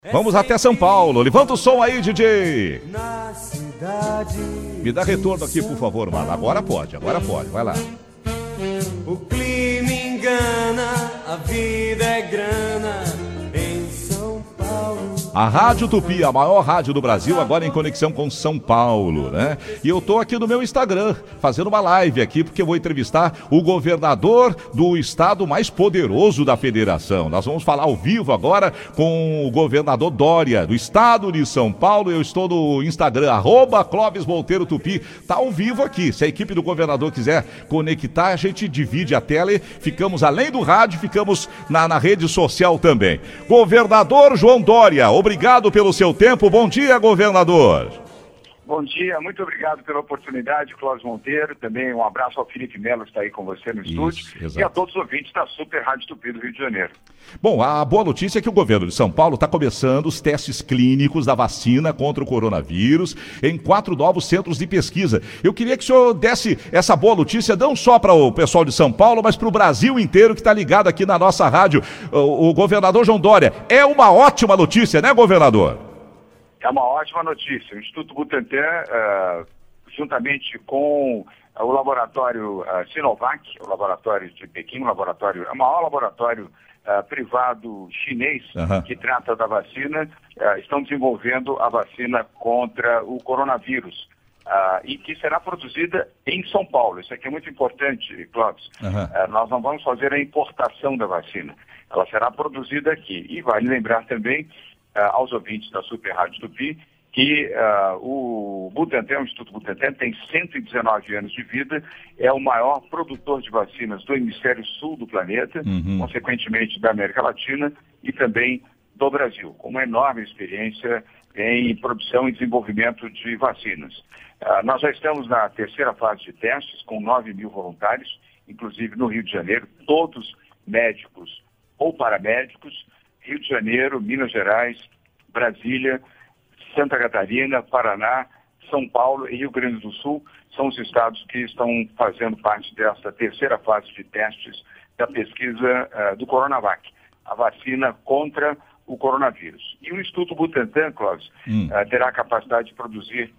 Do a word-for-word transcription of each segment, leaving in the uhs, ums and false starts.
Vamos até São Paulo. Levanta o som aí, D J. Me dá retorno aqui, por favor, mano. Agora pode, agora pode. Vai lá. O clima engana, a vida é grana em São Paulo. A Rádio Tupi, a maior rádio do Brasil, agora em conexão com São Paulo, né? E eu tô aqui no meu Instagram, fazendo uma live aqui, porque eu vou entrevistar o governador do estado mais poderoso da federação. Nós vamos falar ao vivo agora com o governador Dória, do estado de São Paulo. Eu estou no Instagram, arroba Clóvis Monteiro Tupi. Tá ao vivo aqui. Se a equipe do governador quiser conectar, a gente divide a tela e ficamos além do rádio, ficamos na, na rede social também. Governador João Dória, obrigado pelo seu tempo. Bom dia, governador. Bom dia, muito obrigado pela oportunidade, Clóvis Monteiro. Também um abraço ao Felipe Melo, que está aí com você no estúdio. Isso, e a todos os ouvintes da Super Rádio Tupi do Rio de Janeiro. Bom, a boa notícia é que o governo de São Paulo está começando os testes clínicos da vacina contra o coronavírus em quatro novos centros de pesquisa. Eu queria que o senhor desse essa boa notícia, não só para o pessoal de São Paulo, mas para o Brasil inteiro que está ligado aqui na nossa rádio. O, o governador João Dória, é uma ótima notícia, né, governador? É uma ótima notícia. O Instituto Butantan, uh, juntamente com uh, o laboratório uh, Sinovac, o laboratório de Pequim, o laboratório, é o maior laboratório uh, privado chinês uhum. que trata da vacina, uh, estão desenvolvendo a vacina contra o coronavírus. Uh, e que será produzida em São Paulo. Isso aqui é muito importante, Clóvis. Uhum. Uh, nós não vamos fazer a importação da vacina. Ela será produzida aqui. E vale lembrar também Uh, aos ouvintes da Super Rádio Tupi, que uh, o Butantan, o Instituto Butantan, tem cento e dezenove anos de vida, é o maior produtor de vacinas do hemisfério sul do planeta, uhum. consequentemente da América Latina e também do Brasil, com uma enorme experiência em produção e desenvolvimento de vacinas. Uh, nós já estamos na terceira fase de testes, com nove mil voluntários, inclusive no Rio de Janeiro, todos médicos ou paramédicos. Rio de Janeiro, Minas Gerais, Brasília, Santa Catarina, Paraná, São Paulo e Rio Grande do Sul são os estados que estão fazendo parte dessa terceira fase de testes da pesquisa uh, do Coronavac, a vacina contra o coronavírus. E o Instituto Butantan, Clóvis, hum. uh, terá a capacidade de produzir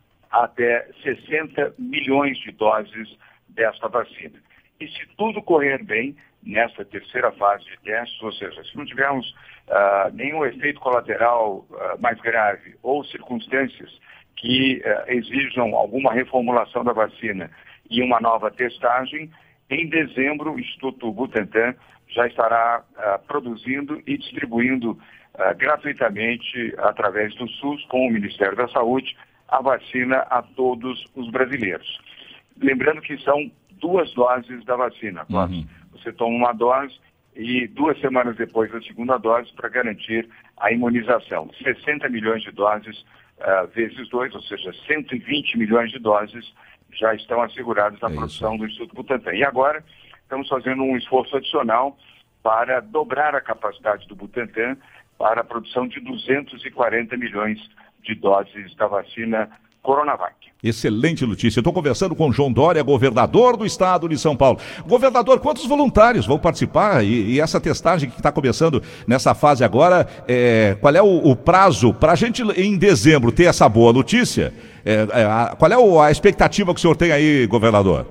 até sessenta milhões de doses desta vacina. E se tudo correr bem, nessa terceira fase de testes, ou seja, se não tivermos uh, nenhum efeito colateral uh, mais grave ou circunstâncias que uh, exijam alguma reformulação da vacina e uma nova testagem, em dezembro o Instituto Butantan já estará uh, produzindo e distribuindo uh, gratuitamente, através do SUS, com o Ministério da Saúde, a vacina a todos os brasileiros. Lembrando que são duas doses da vacina, Clóvis. Uhum. Você toma uma dose e duas semanas depois a segunda dose para garantir a imunização. sessenta milhões de doses uh, vezes dois, ou seja, cento e vinte milhões de doses já estão asseguradas na é produção do Instituto Butantan. E agora estamos fazendo um esforço adicional para dobrar a capacidade do Butantan para a produção de duzentos e quarenta milhões de doses da vacina Coronavac. Excelente notícia. Eu estou conversando com João Dória, governador do estado de São Paulo. Governador, quantos voluntários vão participar? E, e essa testagem que está começando nessa fase agora, é, qual é o, o prazo para a gente, em dezembro, ter essa boa notícia? É, é, a, qual é o, a expectativa que o senhor tem aí, governador?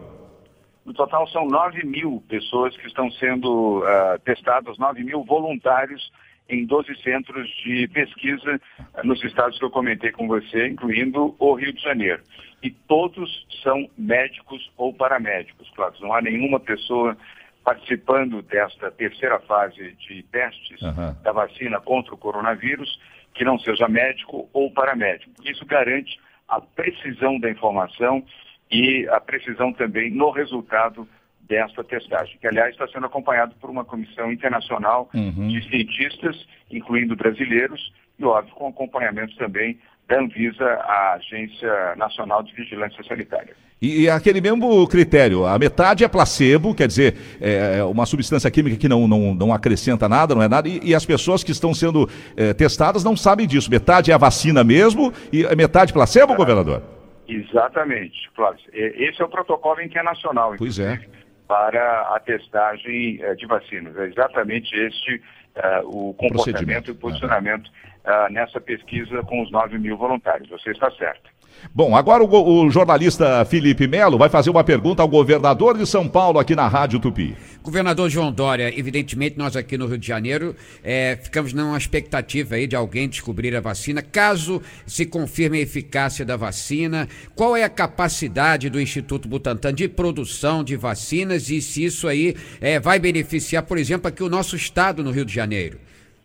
No total são nove mil pessoas que estão sendo uh, testadas, nove mil voluntários em doze centros de pesquisa nos estados que eu comentei com você, incluindo o Rio de Janeiro. E todos são médicos ou paramédicos, claro. Não há nenhuma pessoa participando desta terceira fase de testes uhum. da vacina contra o coronavírus que não seja médico ou paramédico. Isso garante a precisão da informação e a precisão também no resultado desta testagem, que, aliás, está sendo acompanhado por uma comissão internacional uhum. de cientistas, incluindo brasileiros, e, óbvio, com acompanhamento também da Anvisa, a Agência Nacional de Vigilância Sanitária. E, e aquele mesmo critério, a metade é placebo, quer dizer, é uma substância química que não, não, não acrescenta nada, não é nada, e, e as pessoas que estão sendo é, testadas não sabem disso. Metade é a vacina mesmo e metade placebo, ah, governador? Exatamente, Clóvis. Esse é o protocolo internacional, pois é. para a testagem uh, de vacinas. É exatamente este uh, o comportamento e o posicionamento uh, nessa pesquisa com os nove mil voluntários. Você está certo. Bom, agora o, o jornalista Felipe Melo vai fazer uma pergunta ao governador de São Paulo aqui na Rádio Tupi. Governador João Dória, evidentemente nós aqui no Rio de Janeiro é, ficamos numa expectativa aí de alguém descobrir a vacina. Caso se confirme a eficácia da vacina, qual é a capacidade do Instituto Butantan de produção de vacinas e se isso aí é, vai beneficiar, por exemplo, aqui o nosso estado no Rio de Janeiro?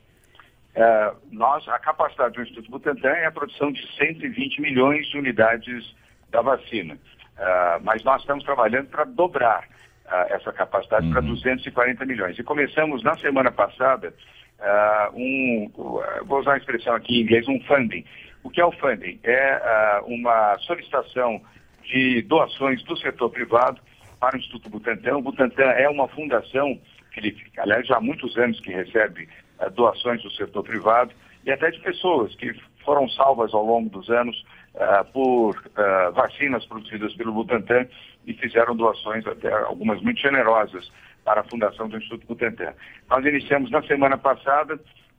Uh, nós, a capacidade do Instituto Butantan é a produção de cento e vinte milhões de unidades da vacina. Uh, mas nós estamos trabalhando para dobrar uh, essa capacidade uhum. para duzentos e quarenta milhões. E começamos na semana passada uh, um, uh, vou usar a expressão aqui em inglês, um funding. O que é o funding? É uh, uma solicitação de doações do setor privado para o Instituto Butantan. O Butantan é uma fundação, Felipe, aliás, já há muitos anos que recebe doações do setor privado e até de pessoas que foram salvas ao longo dos anos uh, por uh, vacinas produzidas pelo Butantan e fizeram doações até algumas muito generosas para a fundação do Instituto Butantan. Nós iniciamos na semana passada,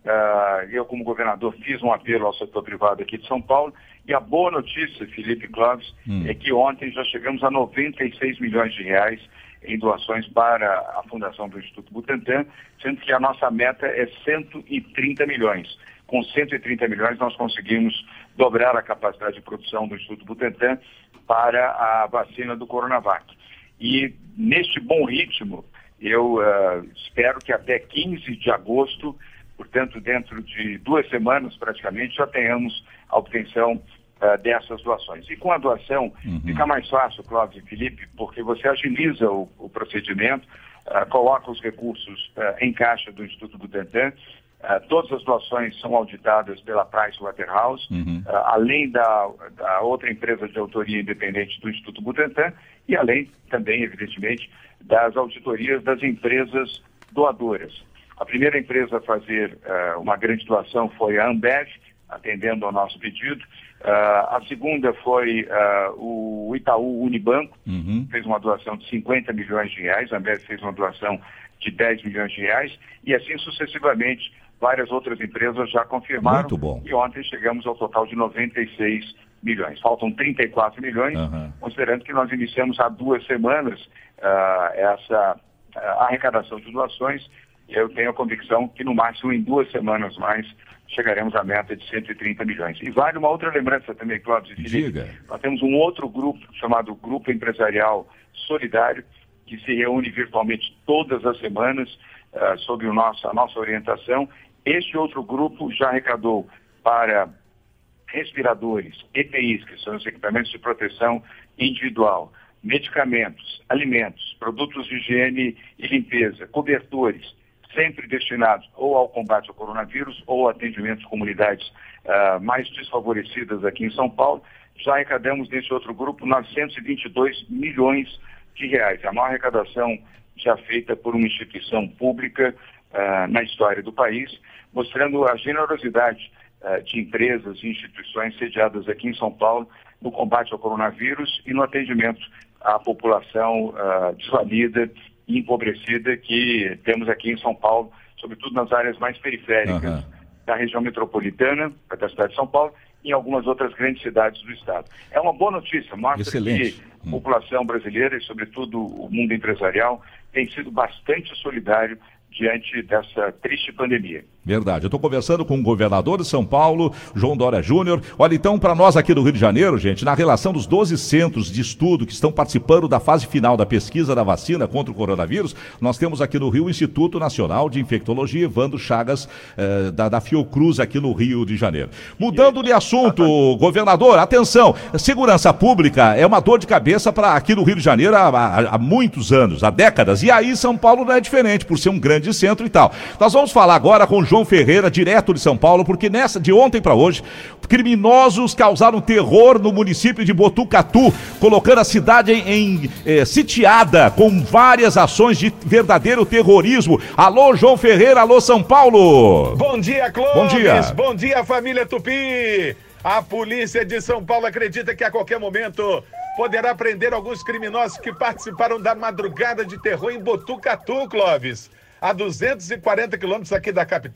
uh, eu como governador fiz um apelo ao setor privado aqui de São Paulo e a boa notícia, Felipe Clóvis, hum. é que ontem já chegamos a noventa e seis milhões de reais em doações para a fundação do Instituto Butantan, sendo que a nossa meta é cento e trinta milhões. Com cento e trinta milhões nós conseguimos dobrar a capacidade de produção do Instituto Butantan para a vacina do Coronavac. E neste bom ritmo, eu uh, espero que até quinze de agosto, portanto dentro de duas semanas praticamente, já tenhamos a obtenção Uh, dessas doações. E com a doação uhum. fica mais fácil, Clóvis e Felipe, porque você agiliza o, o procedimento, uh, coloca os recursos uh, em caixa do Instituto Butantan, uh, todas as doações são auditadas pela Pricewaterhouse, uhum. uh, além da, da outra empresa de autoria independente do Instituto Butantan e além também, evidentemente, das auditorias das empresas doadoras. A primeira empresa a fazer uh, uma grande doação foi a Ambev, atendendo ao nosso pedido. Uh, a segunda foi uh, o Itaú Unibanco, uhum. fez uma doação de cinquenta milhões de reais, a Ambev fez uma doação de dez milhões de reais, e assim sucessivamente, várias outras empresas já confirmaram. Muito bom. E ontem chegamos ao total de noventa e seis milhões. Faltam trinta e quatro milhões, uhum. considerando que nós iniciamos há duas semanas uh, essa uh, arrecadação de doações. Eu tenho a convicção que no máximo em duas semanas mais chegaremos à meta de cento e trinta milhões. E vale uma outra lembrança também, Clóvis e Felipe. Diga. Nós temos um outro grupo chamado Grupo Empresarial Solidário, que se reúne virtualmente todas as semanas uh, sob o nosso, a nossa orientação. Este outro grupo já arrecadou para respiradores, E P Is, que são os equipamentos de proteção individual, medicamentos, alimentos, produtos de higiene e limpeza, cobertores, sempre destinados ou ao combate ao coronavírus ou atendimento às comunidades uh, mais desfavorecidas aqui em São Paulo. Já arrecadamos nesse outro grupo novecentos e vinte e dois milhões de reais. A maior arrecadação já feita por uma instituição pública uh, na história do país, mostrando a generosidade uh, de empresas e instituições sediadas aqui em São Paulo no combate ao coronavírus e no atendimento à população uh, desvalida e empobrecida que temos aqui em São Paulo, sobretudo nas áreas mais periféricas uhum. da região metropolitana, da cidade de São Paulo, e em algumas outras grandes cidades do estado. É uma boa notícia, mostra Excelente. que a população brasileira e, sobretudo, o mundo empresarial tem sido bastante solidário diante dessa triste pandemia. Verdade. Eu estou conversando com o governador de São Paulo, João Dória Júnior. Olha, então, para nós aqui do Rio de Janeiro, gente, na relação dos doze centros de estudo que estão participando da fase final da pesquisa da vacina contra o coronavírus, nós temos aqui no Rio o Instituto Nacional de Infectologia, Evandro Chagas, eh, da, da Fiocruz, aqui no Rio de Janeiro. Mudando de assunto, governador, atenção, segurança pública é uma dor de cabeça para aqui no Rio de Janeiro há, há, há muitos anos, há décadas, e aí São Paulo não é diferente, por ser um grande centro e tal. Nós vamos falar agora com João Ferreira, direto de São Paulo, porque nessa de ontem para hoje, criminosos causaram terror no município de Botucatu, colocando a cidade em, em eh, sitiada, com várias ações de verdadeiro terrorismo. Alô, João Ferreira, alô, São Paulo. Bom dia, Clóvis. Bom dia. Bom dia, família Tupi. A polícia de São Paulo acredita que a qualquer momento poderá prender alguns criminosos que participaram da madrugada de terror em Botucatu, Clóvis. A duzentos e quarenta quilômetros aqui da capital,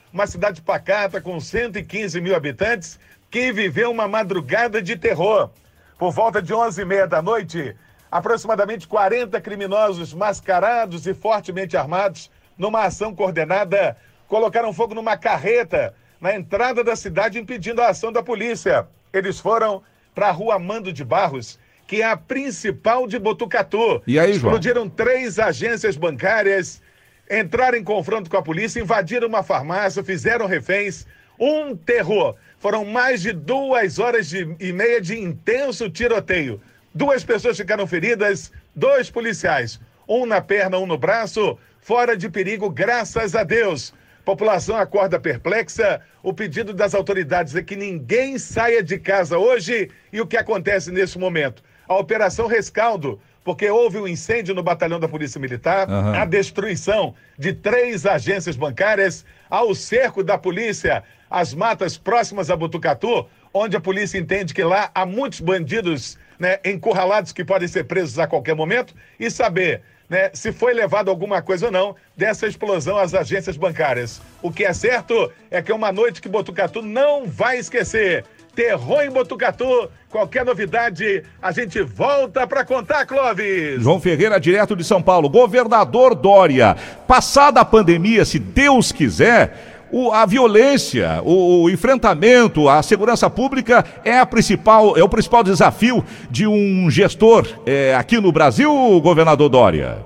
uma cidade pacata com cento e quinze mil habitantes, que viveu uma madrugada de terror. Por volta de onze e meia da noite, aproximadamente quarenta criminosos mascarados e fortemente armados, numa ação coordenada, colocaram fogo numa carreta na entrada da cidade, impedindo a ação da polícia. Eles foram para a rua Mando de Barros, que é a principal de Botucatu. E aí, João? Explodiram três agências bancárias, entraram em confronto com a polícia, invadiram uma farmácia, fizeram reféns. Um terror. Foram mais de duas horas de, e meia de intenso tiroteio. Duas pessoas ficaram feridas, dois policiais. Um na perna, um no braço, fora de perigo, graças a Deus. População acorda perplexa. O pedido das autoridades é que ninguém saia de casa hoje. E o que acontece nesse momento? A Operação Rescaldo, porque houve um incêndio no batalhão da Polícia Militar, uhum. a destruição de três agências bancárias, ao cerco da polícia, as matas próximas a Botucatu, onde a polícia entende que lá há muitos bandidos, né, encurralados que podem ser presos a qualquer momento, e saber, né, se foi levado alguma coisa ou não dessa explosão às agências bancárias. O que é certo é que é uma noite que Botucatu não vai esquecer. Terror em Botucatu. Qualquer novidade, a gente volta para contar, Clóvis. João Ferreira, direto de São Paulo. Governador Dória, passada a pandemia, se Deus quiser, o, a violência, o, o enfrentamento, a segurança pública é, a principal, é o principal desafio de um gestor é, aqui no Brasil, governador Dória?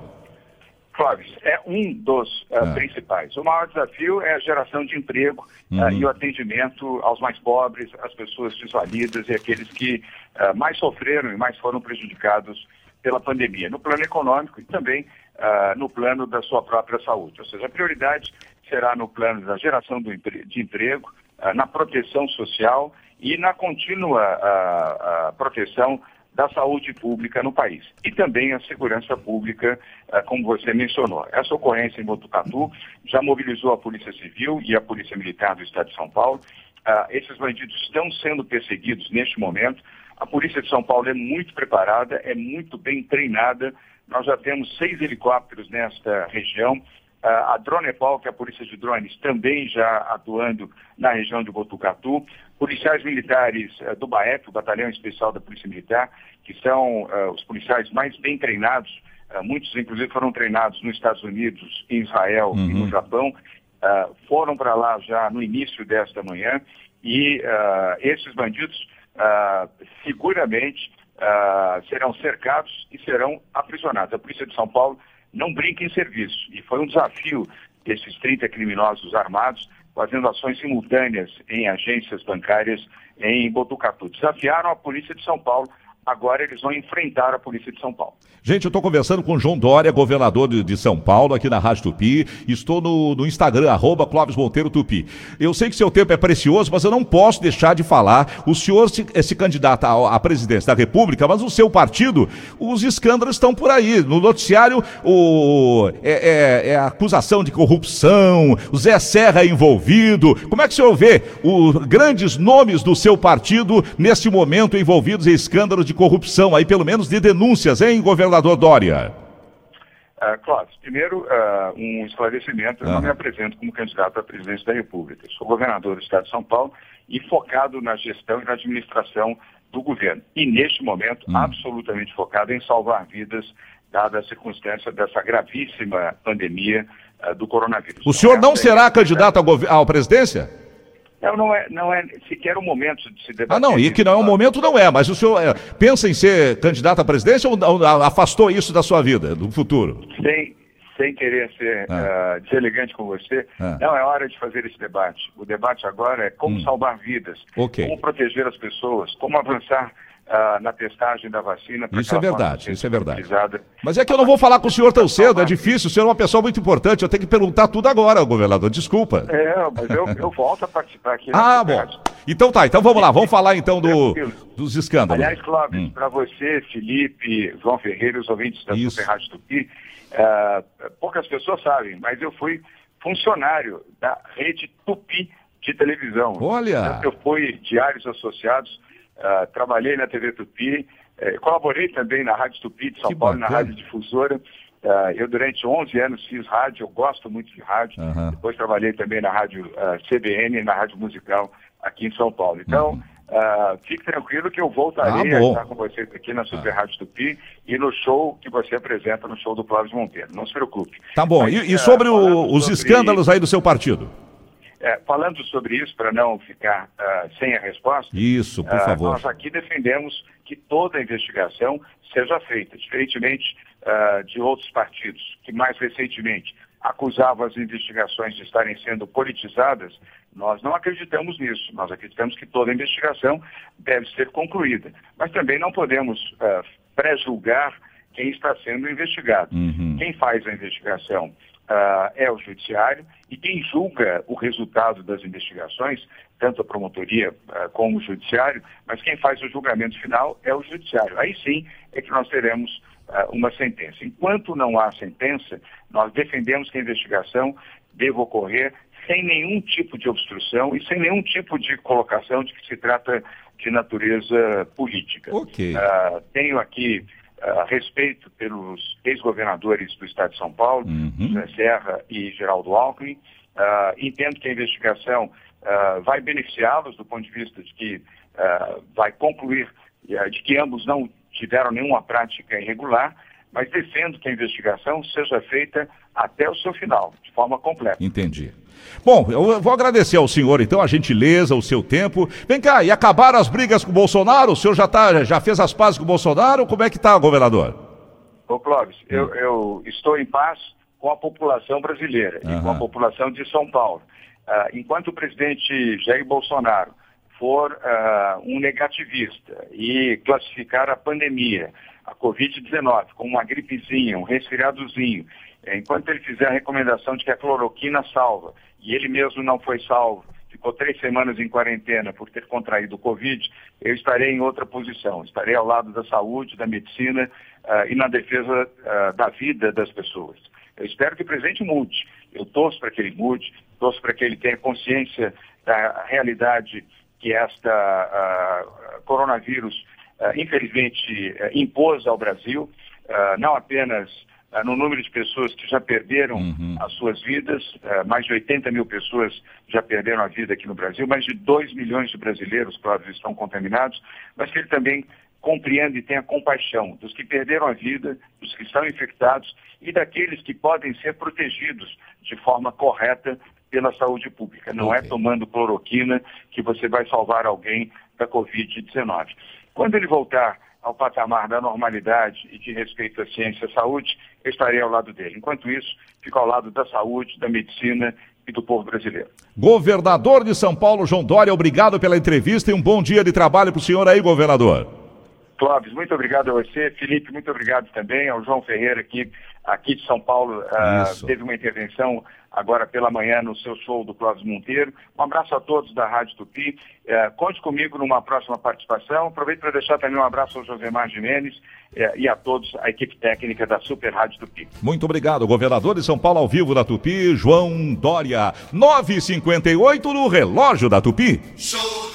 Clóvis, é um dos uh, ah. principais. O maior desafio é a geração de emprego uhum. uh, e o atendimento aos mais pobres, às pessoas desvalidas e aqueles que uh, mais sofreram e mais foram prejudicados pela pandemia, no plano econômico e também uh, no plano da sua própria saúde. Ou seja, a prioridade será no plano da geração do empre- de emprego, uh, na proteção social e na contínua uh, uh, proteção da saúde pública no país. E também a segurança pública, como você mencionou. Essa ocorrência em Botucatu já mobilizou a Polícia Civil e a Polícia Militar do Estado de São Paulo. Esses bandidos estão sendo perseguidos neste momento. A Polícia de São Paulo é muito preparada, é muito bem treinada. Nós já temos seis helicópteros nesta região. A Dronepal, que é a Polícia de Drones, também já atuando na região de Botucatu. Policiais militares uh, do BAEP, o Batalhão Especial da Polícia Militar, que são uh, os policiais mais bem treinados, uh, muitos inclusive foram treinados nos Estados Unidos, em Israel uhum. e no Japão, uh, foram para lá já no início desta manhã e uh, esses bandidos uh, seguramente uh, serão cercados e serão aprisionados. A Polícia de São Paulo não brinca em serviço e foi um desafio desses trinta criminosos armados fazendo ações simultâneas em agências bancárias em Botucatu. Desafiaram a Polícia de São Paulo, agora eles vão enfrentar a Polícia de São Paulo. Gente, eu estou conversando com o João Dória, governador de, de São Paulo, aqui na Rádio Tupi. Estou no, no Instagram, arroba Clóvis Monteiro Tupi. Eu sei que seu tempo é precioso, mas eu não posso deixar de falar. O senhor se, se candidata à, à presidência da República, mas o seu partido, os escândalos estão por aí. No noticiário, o, é, é, é a acusação de corrupção, o Zé Serra é envolvido. Como é que o senhor vê os grandes nomes do seu partido neste momento envolvidos em escândalos de corrupção, aí pelo menos de denúncias, hein, governador Dória? Uh, Clóvis, primeiro, uh, um esclarecimento. Eu ah. não me apresento como candidato à presidência da República. Eu sou governador do Estado de São Paulo e focado na gestão e na administração do governo. E, neste momento, hum. absolutamente focado em salvar vidas, dada a circunstância dessa gravíssima pandemia uh, do coronavírus. O senhor não será candidato à, gov- à presidência? Não, não é, não é sequer o momento de se debater. Ah, não, e que não é o momento, não é, mas o senhor é, pensa em ser candidato à presidência ou, ou afastou isso da sua vida, do futuro? Sem, sem querer ser ah. uh, deselegante com você, ah. não, é hora de fazer esse debate. O debate agora é como hum. salvar vidas, okay. como proteger as pessoas, como avançar Uh, na testagem da vacina. Isso é verdade, isso é verdade. Mas é que eu não vou falar com o senhor tão cedo, é difícil, o senhor é uma pessoa muito importante, eu tenho que perguntar tudo agora, governador, desculpa. É, mas eu, eu volto a participar aqui. Ah, bom. Então tá, então vamos lá, vamos falar então do, dos escândalos. Aliás, Clóvis, hum. para você, Felipe, João Ferreira, os ouvintes da Super Rádio Tupi, uh, poucas pessoas sabem, mas eu fui funcionário da rede Tupi de televisão. Olha! Eu fui diários associados. Uh, trabalhei na T V Tupi, eh, colaborei também na Rádio Tupi de São que Paulo, bacana. Na Rádio Difusora, Uh, eu, durante onze anos, fiz rádio, eu gosto muito de rádio. Uhum. Depois trabalhei também na rádio uh, C B N, na rádio musical aqui em São Paulo. Então, uhum. uh, fique tranquilo que eu voltarei ah, a estar com vocês aqui na Super ah. Rádio Tupi e no show que você apresenta, no show do Clóvis Monteiro. Não se preocupe. Tá bom. Mas, e, e sobre uh, o, os sobre... escândalos aí do seu partido? É, falando sobre isso, para não ficar uh, sem a resposta, isso, por uh, favor. Nós aqui defendemos que toda a investigação seja feita, diferentemente uh, de outros partidos que mais recentemente acusavam as investigações de estarem sendo politizadas. Nós não acreditamos nisso. Nós acreditamos que toda a investigação deve ser concluída. Mas também não podemos uh, pré-julgar quem está sendo investigado. Uhum. Quem faz a investigação Uh, é o judiciário, e quem julga o resultado das investigações, tanto a promotoria uh, como o judiciário, mas quem faz o julgamento final é o judiciário. Aí sim é que nós teremos uh, uma sentença. Enquanto não há sentença, nós defendemos que a investigação deva ocorrer sem nenhum tipo de obstrução e sem nenhum tipo de colocação de que se trata de natureza política. Okay. Uh, tenho aqui Uh, respeito pelos ex-governadores do Estado de São Paulo, uhum. José Serra e Geraldo Alckmin. Uh, entendo que a investigação uh, vai beneficiá-los do ponto de vista de que uh, vai concluir uh, de que ambos não tiveram nenhuma prática irregular, mas defendo que a investigação seja feita até o seu final, de forma completa. Entendi. Bom, eu vou agradecer ao senhor, então, a gentileza, o seu tempo. Vem cá, e acabaram as brigas com o Bolsonaro? O senhor já, tá, já fez as pazes com o Bolsonaro? Como é que está, governador? Ô, Clóvis, hum. eu, eu estou em paz com a população brasileira uhum. e com a população de São Paulo. Uh, enquanto o presidente Jair Bolsonaro for uh, um negativista e classificar a pandemia, a covid dezenove, como uma gripezinha, um resfriadozinho, enquanto ele fizer a recomendação de que a cloroquina salva, e ele mesmo não foi salvo, ficou três semanas em quarentena por ter contraído o Covid, eu estarei em outra posição. Estarei ao lado da saúde, da medicina uh, e na defesa uh, da vida das pessoas. Eu espero que o presidente mude. Eu torço para que ele mude, torço para que ele tenha consciência da realidade que esta uh, coronavírus, uh, infelizmente, uh, impôs ao Brasil, uh, não apenas Uh, no número de pessoas que já perderam uhum. as suas vidas, uh, mais de oitenta mil pessoas já perderam a vida aqui no Brasil, mais de dois milhões de brasileiros, claro, estão contaminados, mas que ele também compreenda e tenha compaixão dos que perderam a vida, dos que estão infectados e daqueles que podem ser protegidos de forma correta pela saúde pública. Não okay. é tomando cloroquina que você vai salvar alguém da covid dezenove. Quando ele voltar ao patamar da normalidade e de respeito à ciência e à saúde, eu estarei ao lado dele. Enquanto isso, fico ao lado da saúde, da medicina e do povo brasileiro. Governador de São Paulo, João Dória, obrigado pela entrevista e um bom dia de trabalho para o senhor aí, governador. Clóvis, muito obrigado a você. Felipe, muito obrigado também ao João Ferreira, que aqui de São Paulo uh, teve uma intervenção agora pela manhã no seu show do Clóvis Monteiro. Um abraço a todos da Rádio Tupi. Uh, conte comigo numa próxima participação. Aproveito para deixar também um abraço ao Josemar Gimenez uh, e a todos, a equipe técnica da Super Rádio Tupi. Muito obrigado, governador de São Paulo ao vivo da Tupi, João Dória. nove e cinquenta e oito no relógio da Tupi. Show.